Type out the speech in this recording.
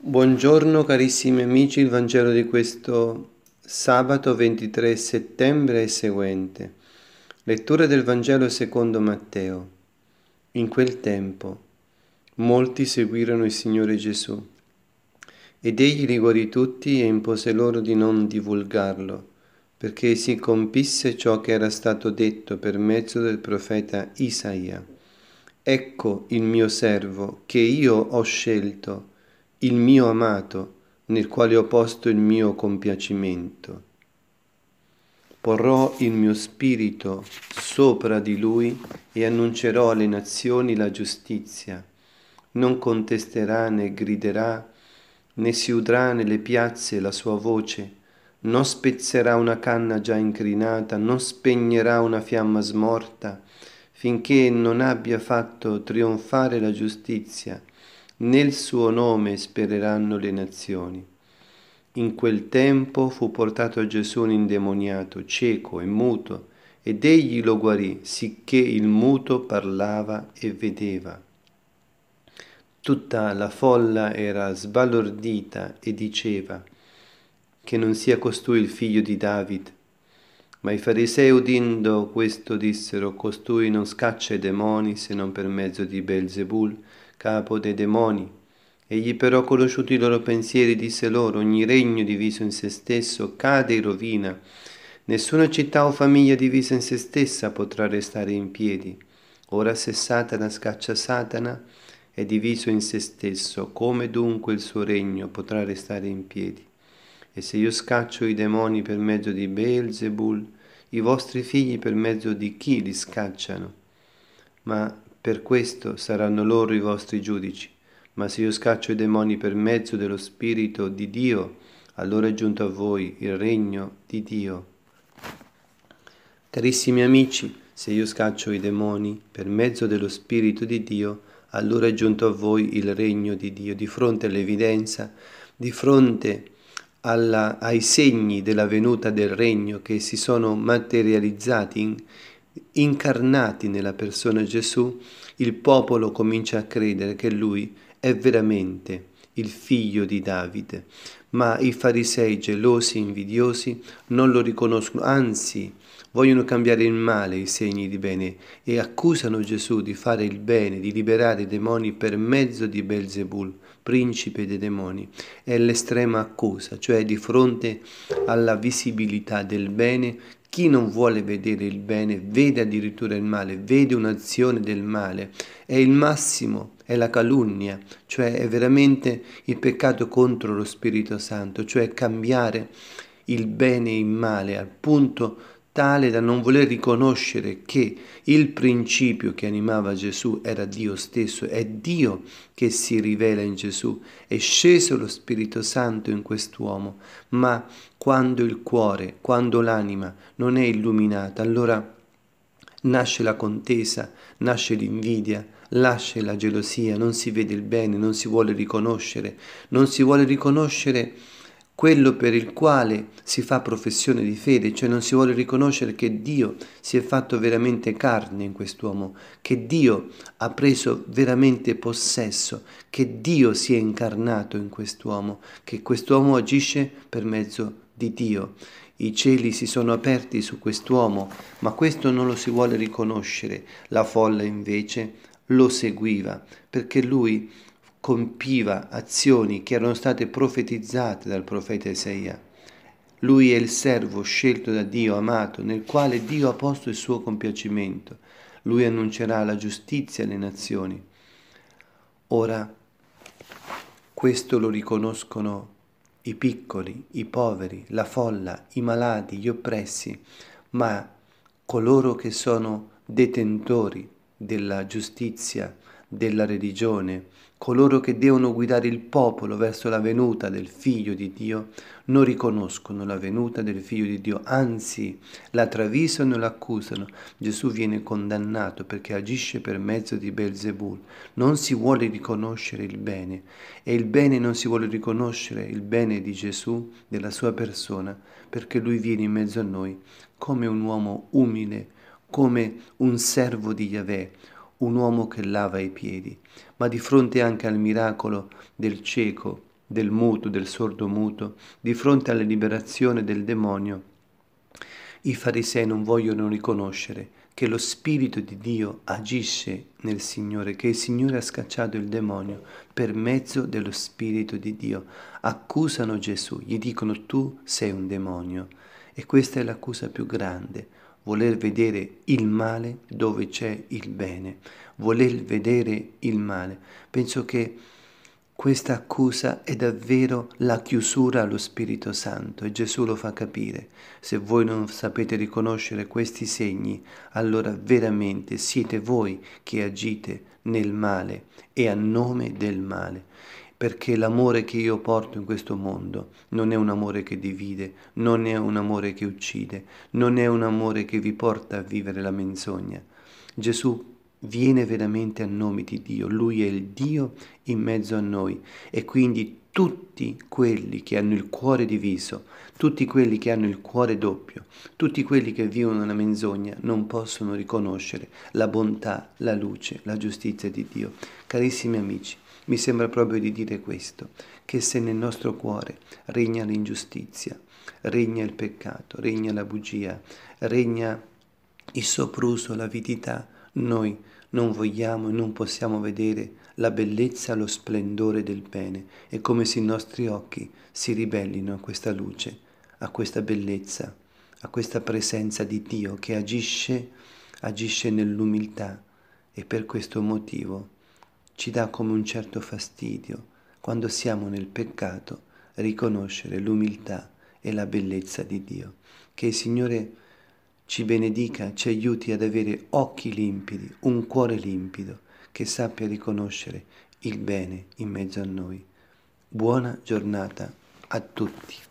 Buongiorno carissimi amici, il Vangelo di questo sabato 23 settembre è seguente. Lettura del Vangelo secondo Matteo. In quel tempo molti seguirono il Signore Gesù ed egli li guarì tutti e impose loro di non divulgarlo, perché si compisse ciò che era stato detto per mezzo del profeta Isaia. Ecco il mio servo che io ho scelto, il mio amato, nel quale ho posto il mio compiacimento. Porrò il mio spirito sopra di lui e annuncerò alle nazioni la giustizia. Non contesterà né griderà, né si udrà nelle piazze la sua voce. Non spezzerà una canna già incrinata, non spegnerà una fiamma smorta, finché non abbia fatto trionfare la giustizia. Nel suo nome spereranno le nazioni. In quel tempo fu portato a Gesù un indemoniato, cieco e muto, ed egli lo guarì, sicché il muto parlava e vedeva. Tutta la folla era sbalordita e diceva che non sia costui il figlio di David. Ma i farisei udendo questo dissero: costui non scaccia i demoni se non per mezzo di Belzebul, capo dei demoni. Egli però, conosciuti i loro pensieri, disse loro: ogni regno diviso in se stesso cade in rovina. Nessuna città o famiglia divisa in se stessa potrà restare in piedi. Ora se Satana scaccia Satana, è diviso in se stesso, come dunque il suo regno potrà restare in piedi? E se io scaccio i demoni per mezzo di Beelzebul, i vostri figli per mezzo di chi li scacciano? Ma per questo saranno loro i vostri giudici. Ma se io scaccio i demoni per mezzo dello Spirito di Dio, allora è giunto a voi il regno di Dio. Carissimi amici, se io scaccio i demoni per mezzo dello Spirito di Dio, allora è giunto a voi il regno di Dio. Di fronte all'evidenza, di fronte ai segni della venuta del regno che si sono materializzati, incarnati nella persona Gesù, il popolo comincia a credere che lui è veramente il figlio di Davide. Ma i farisei gelosi, invidiosi, non lo riconoscono, anzi vogliono cambiare in male i segni di bene e accusano Gesù di fare il bene, di liberare i demoni per mezzo di Belzebul, principe dei demoni. È l'estrema accusa, cioè di fronte alla visibilità del bene, chi non vuole vedere il bene vede addirittura il male, vede un'azione del male. È il massimo, è la calunnia, cioè è veramente il peccato contro lo Spirito Santo, cioè cambiare il bene in male al punto tale da non voler riconoscere che il principio che animava Gesù era Dio stesso, è Dio che si rivela in Gesù, è sceso lo Spirito Santo in quest'uomo, ma quando il cuore, quando l'anima non è illuminata, allora nasce la contesa, nasce l'invidia, nasce la gelosia, non si vede il bene, non si vuole riconoscere, non si vuole riconoscere quello per il quale si fa professione di fede, cioè non si vuole riconoscere che Dio si è fatto veramente carne in quest'uomo, che Dio ha preso veramente possesso, che Dio si è incarnato in quest'uomo, che quest'uomo agisce per mezzo di Dio. I cieli si sono aperti su quest'uomo, ma questo non lo si vuole riconoscere. La folla invece lo seguiva, perché lui compiva azioni che erano state profetizzate dal profeta Isaia. Lui è il servo scelto da Dio, amato, nel quale Dio ha posto il suo compiacimento. Lui annuncerà la giustizia alle nazioni. Ora, questo lo riconoscono i piccoli, i poveri, la folla, i malati, gli oppressi, ma coloro che sono detentori della giustizia, della religione, coloro che devono guidare il popolo verso la venuta del Figlio di Dio, non riconoscono la venuta del Figlio di Dio, anzi la travisano e l'accusano. Gesù viene condannato perché agisce per mezzo di Belzebul. Non si vuole riconoscere il bene e il bene non si vuole riconoscere, il bene di Gesù, della sua persona, perché lui viene in mezzo a noi come un uomo umile, come un servo di Yahweh, un uomo che lava i piedi, ma di fronte anche al miracolo del cieco, del muto, del sordo muto, di fronte alla liberazione del demonio, i farisei non vogliono riconoscere che lo Spirito di Dio agisce nel Signore, che il Signore ha scacciato il demonio per mezzo dello Spirito di Dio. Accusano Gesù, gli dicono tu sei un demonio. E questa è l'accusa più grande, voler vedere il male dove c'è il bene, voler vedere il male. Penso che questa accusa è davvero la chiusura allo Spirito Santo e Gesù lo fa capire. Se voi non sapete riconoscere questi segni, allora veramente siete voi che agite nel male e a nome del male. Perché l'amore che io porto in questo mondo non è un amore che divide, non è un amore che uccide, non è un amore che vi porta a vivere la menzogna. Gesù viene veramente a nome di Dio, Lui è il Dio in mezzo a noi e quindi tutti quelli che hanno il cuore diviso, tutti quelli che hanno il cuore doppio, tutti quelli che vivono la menzogna non possono riconoscere la bontà, la luce, la giustizia di Dio. Carissimi amici, mi sembra proprio di dire questo, che se nel nostro cuore regna l'ingiustizia, regna il peccato, regna la bugia, regna il sopruso, l'avidità, noi non vogliamo e non possiamo vedere la bellezza, lo splendore del bene. È come se i nostri occhi si ribellino a questa luce, a questa bellezza, a questa presenza di Dio che agisce nell'umiltà e per questo motivo ci dà come un certo fastidio quando siamo nel peccato riconoscere l'umiltà e la bellezza di Dio. Che il Signore ci benedica, ci aiuti ad avere occhi limpidi, un cuore limpido, che sappia riconoscere il bene in mezzo a noi. Buona giornata a tutti.